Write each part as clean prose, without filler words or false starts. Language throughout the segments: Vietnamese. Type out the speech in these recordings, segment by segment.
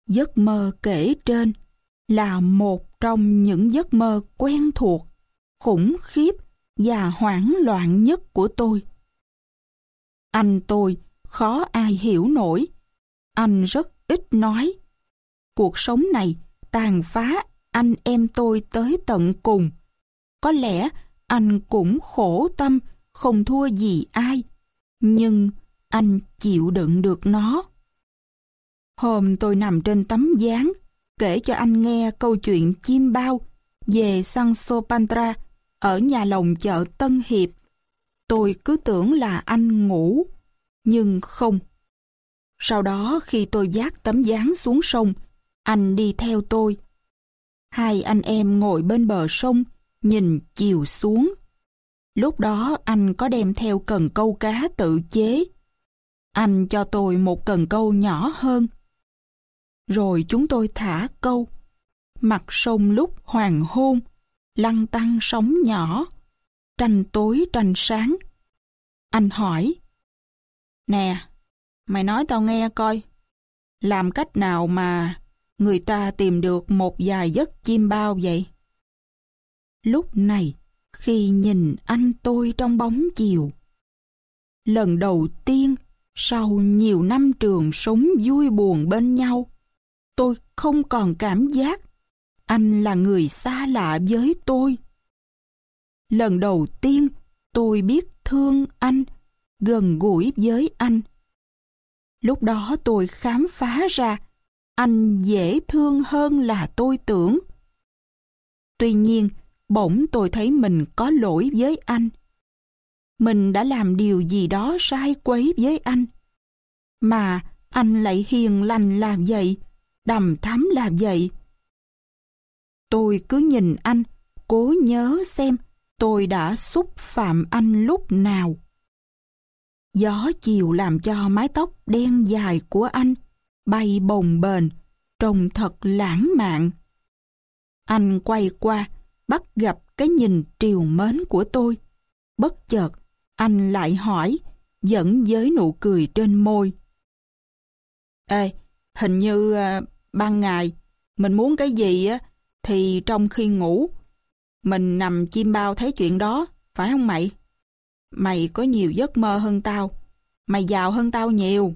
Giấc mơ kể trên là một trong những giấc mơ quen thuộc, khủng khiếp và hoảng loạn nhất của tôi. Anh tôi khó ai hiểu nổi. Anh rất ít nói. Cuộc sống này tàn phá anh em tôi tới tận cùng. Có lẽ anh cũng khổ tâm, không thua gì ai. Nhưng anh chịu đựng được nó. Hôm tôi nằm trên tấm ván, kể cho anh nghe câu chuyện chim bao về Sancho Panza ở nhà lồng chợ Tân Hiệp. Tôi cứ tưởng là anh ngủ, nhưng không. Sau đó khi tôi vác tấm ván xuống sông, anh đi theo tôi. Hai anh em ngồi bên bờ sông, nhìn chiều xuống. Lúc đó anh có đem theo cần câu cá tự chế. Anh cho tôi một cần câu nhỏ hơn. Rồi chúng tôi thả câu. Mặt sông lúc hoàng hôn, lăn tăn sóng nhỏ, tranh tối tranh sáng. Anh hỏi: "Nè, mày nói tao nghe coi, làm cách nào mà người ta tìm được một vài giấc chim bao vậy?" Lúc này, khi nhìn anh tôi trong bóng chiều, lần đầu tiên sau nhiều năm trường sống vui buồn bên nhau, tôi không còn cảm giác anh là người xa lạ với tôi. Lần đầu tiên tôi biết thương anh, gần gũi với anh. Lúc đó tôi khám phá ra anh dễ thương hơn là tôi tưởng. Tuy nhiên, bỗng tôi thấy mình có lỗi với anh. Mình đã làm điều gì đó sai quấy với anh. Mà anh lại hiền lành làm vậy, đằm thắm làm vậy. Tôi cứ nhìn anh, cố nhớ xem tôi đã xúc phạm anh lúc nào. Gió chiều làm cho mái tóc đen dài của anh bay bồng bềnh, trông thật lãng mạn. Anh quay qua, bắt gặp cái nhìn trìu mến của tôi. Bất chợt, anh lại hỏi, vẫn với nụ cười trên môi: "Ê, hình như ban ngày mình muốn cái gì á thì trong khi ngủ mình nằm chim bao thấy chuyện đó, phải không mày? Mày có nhiều giấc mơ hơn tao, mày giàu hơn tao nhiều."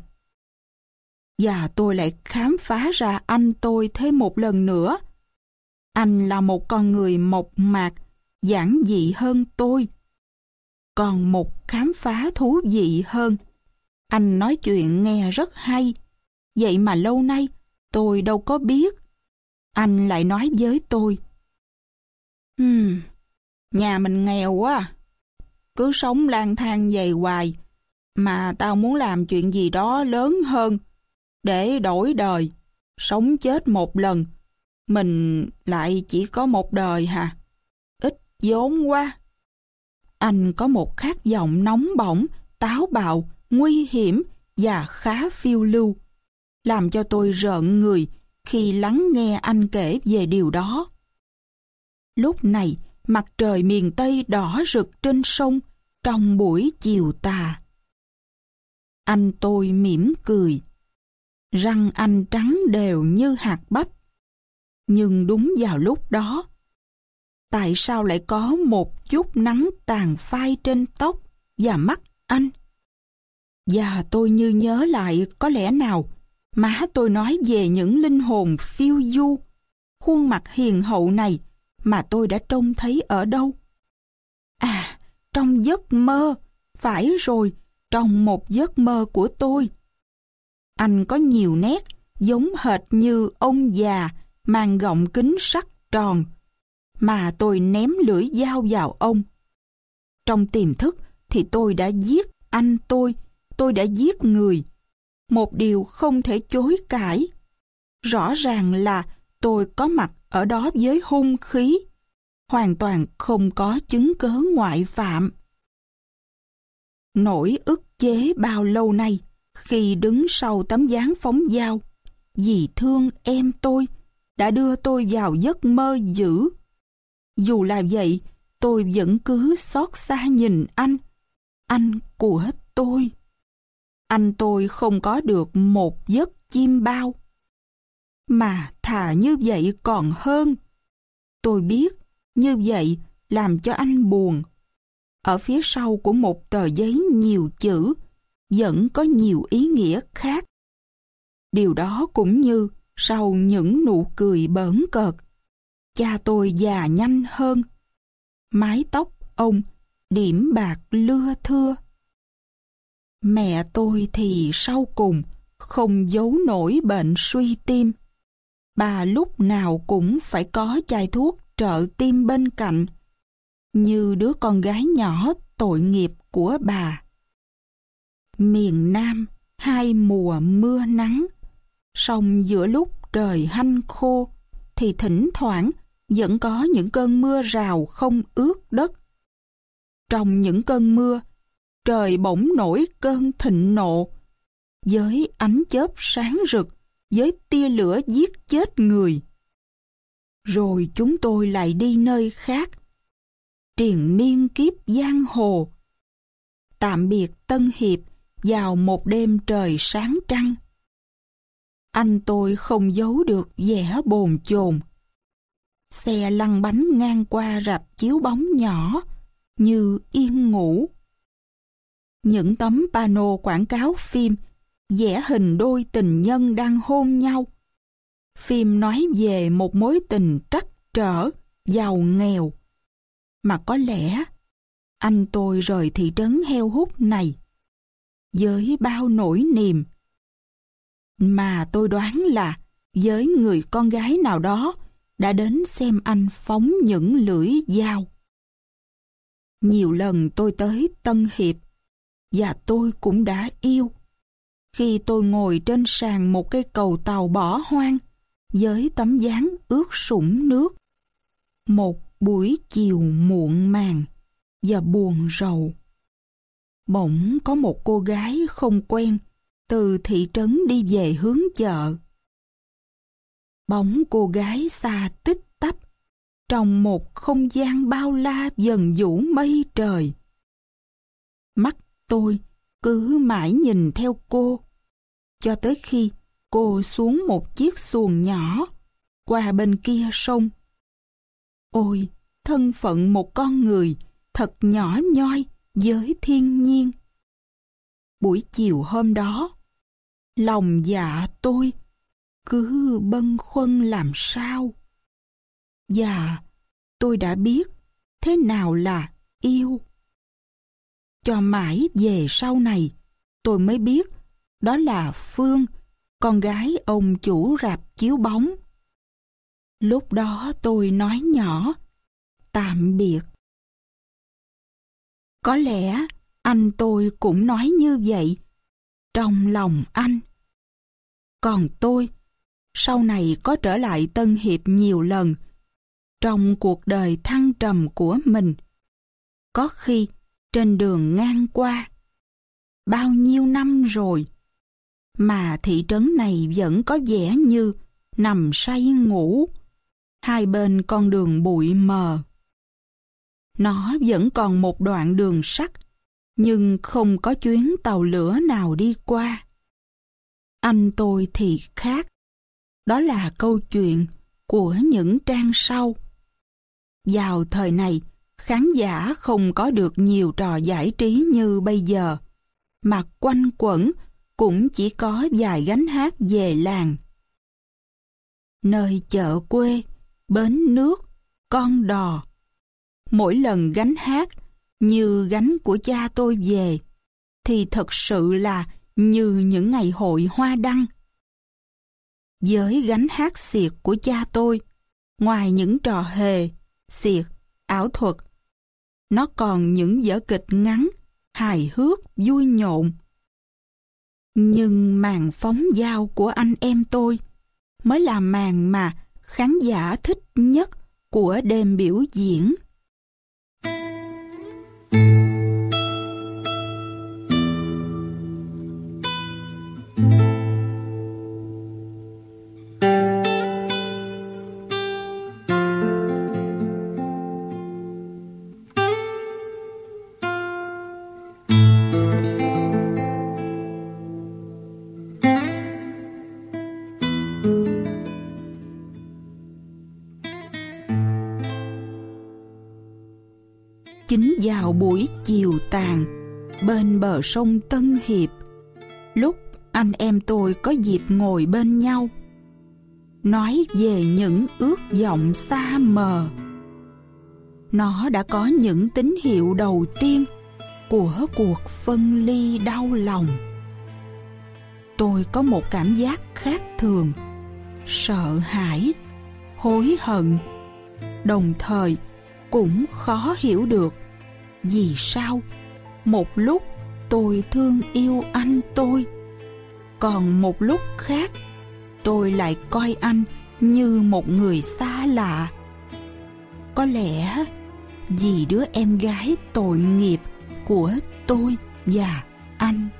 Và tôi lại khám phá ra anh tôi thêm một lần nữa. Anh là một con người mộc mạc, giản dị hơn tôi. Còn một khám phá thú vị hơn, anh nói chuyện nghe rất hay. Vậy mà lâu nay tôi đâu có biết. Anh lại nói với tôi: Nhà mình nghèo quá, cứ sống lang thang vậy hoài, mà tao muốn làm chuyện gì đó lớn hơn để đổi đời, sống chết một lần. Mình lại chỉ có một đời hả? Ít vốn quá." Anh có một khát vọng nóng bỏng, táo bạo, nguy hiểm và khá phiêu lưu, làm cho tôi rợn người khi lắng nghe anh kể về điều đó. Lúc này, mặt trời miền Tây đỏ rực trên sông trong buổi chiều tà. Anh tôi mỉm cười. Răng anh trắng đều như hạt bắp. Nhưng đúng vào lúc đó, tại sao lại có một chút nắng tàn phai trên tóc và mắt anh? Và tôi như nhớ lại có lẽ nào má tôi nói về những linh hồn phiêu du, khuôn mặt hiền hậu này mà tôi đã trông thấy ở đâu? À, trong giấc mơ, phải rồi, trong một giấc mơ của tôi. Anh có nhiều nét giống hệt như ông già mang gọng kính sắt tròn, mà tôi ném lưỡi dao vào ông. Trong tiềm thức thì tôi đã giết anh tôi đã giết người. Một điều không thể chối cãi. Rõ ràng là tôi có mặt ở đó với hung khí, hoàn toàn không có chứng cớ ngoại phạm. Nỗi ức chế bao lâu nay khi đứng sau tấm ván phóng dao, vì thương em tôi, đã đưa tôi vào giấc mơ dữ. Dù là vậy, tôi vẫn cứ xót xa nhìn anh của tôi. Anh tôi không có được một giấc chim bao. mà thà như vậy còn hơn. Tôi biết như vậy làm cho anh buồn. Ở phía sau của một tờ giấy nhiều chữ vẫn có nhiều ý nghĩa khác. Điều đó cũng như sau những nụ cười bỡn cợt. Cha tôi già nhanh hơn. Mái tóc ông điểm bạc lưa thưa. Mẹ tôi thì sau cùng không giấu nổi bệnh suy tim. Bà lúc nào cũng phải có chai thuốc trợ tim bên cạnh, như đứa con gái nhỏ tội nghiệp của bà. Miền Nam 2 mùa mưa nắng, song giữa lúc trời hanh khô thì thỉnh thoảng vẫn có những cơn mưa rào không ướt đất. Trong những cơn mưa, trời bỗng nổi cơn thịnh nộ, với ánh chớp sáng rực, với tia lửa giết chết người. Rồi chúng tôi lại đi nơi khác, triền miên kiếp giang hồ. Tạm biệt Tân Hiệp vào một đêm trời sáng trăng. Anh tôi không giấu được vẻ bồn chồn. Xe lăn bánh ngang qua rạp chiếu bóng nhỏ như yên ngủ. Những tấm pano quảng cáo phim vẽ hình đôi tình nhân đang hôn nhau. Phim nói về một mối tình trắc trở, giàu nghèo. Mà có lẽ anh tôi rời thị trấn heo hút này với bao nỗi niềm. Mà tôi đoán là với người con gái nào đó đã đến xem anh phóng những lưỡi dao. Nhiều lần tôi tới Tân Hiệp và tôi cũng đã yêu. Khi tôi ngồi trên sàn một cây cầu tàu bỏ hoang với tấm dáng ướt sũng nước. Một buổi chiều muộn màng và buồn rầu. Bỗng có một cô gái không quen từ thị trấn đi về hướng chợ. Bóng cô gái xa tích tắp trong một không gian bao la dần vũ mây trời. Mắt tôi cứ mãi nhìn theo cô, cho tới khi cô xuống một chiếc xuồng nhỏ qua bên kia sông. Ôi, thân phận một con người thật nhỏ nhoi với thiên nhiên. Buổi chiều hôm đó, lòng dạ tôi cứ bâng khuâng làm sao. Và tôi đã biết thế nào là yêu. Cho mãi về sau này, tôi mới biết đó là Phương, con gái ông chủ rạp chiếu bóng. Lúc đó tôi nói nhỏ, tạm biệt. Có lẽ anh tôi cũng nói như vậy trong lòng anh. Còn tôi, sau này có trở lại Tân Hiệp nhiều lần trong cuộc đời thăng trầm của mình. Có khi trên đường ngang qua, bao nhiêu năm rồi, mà thị trấn này vẫn có vẻ như nằm say ngủ, hai bên con đường bụi mờ. Nó vẫn còn một đoạn đường sắt, nhưng không có chuyến tàu lửa nào đi qua. Anh tôi thì khác. Đó là câu chuyện của những trang sau. Vào thời này, khán giả không có được nhiều trò giải trí như bây giờ, mà quanh quẩn cũng chỉ có vài gánh hát về làng. Nơi chợ quê, bến nước, con đò. Mỗi lần gánh hát như gánh của cha tôi về, thì thật sự là như những ngày hội hoa đăng. Với gánh hát xiệt của cha tôi, ngoài những trò hề, xiệt, ảo thuật, nó còn những vở kịch ngắn, hài hước, vui nhộn. Nhưng màn phóng dao của anh em tôi mới là màn mà khán giả thích nhất của đêm biểu diễn. Chính vào buổi chiều tàn bên bờ sông Tân Hiệp, lúc anh em tôi có dịp ngồi bên nhau, nói về những ước vọng xa mờ. Nó đã có những tín hiệu đầu tiên của cuộc phân ly đau lòng. Tôi có một cảm giác khác thường, sợ hãi, hối hận, đồng thời cũng khó hiểu được vì sao một lúc tôi thương yêu anh tôi, còn một lúc khác tôi lại coi anh như một người xa lạ. Có lẽ vì đứa em gái tội nghiệp của tôi và anh.